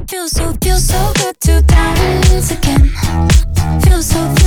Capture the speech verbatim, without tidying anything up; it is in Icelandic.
Feels so, feels so good to dance again. Feels so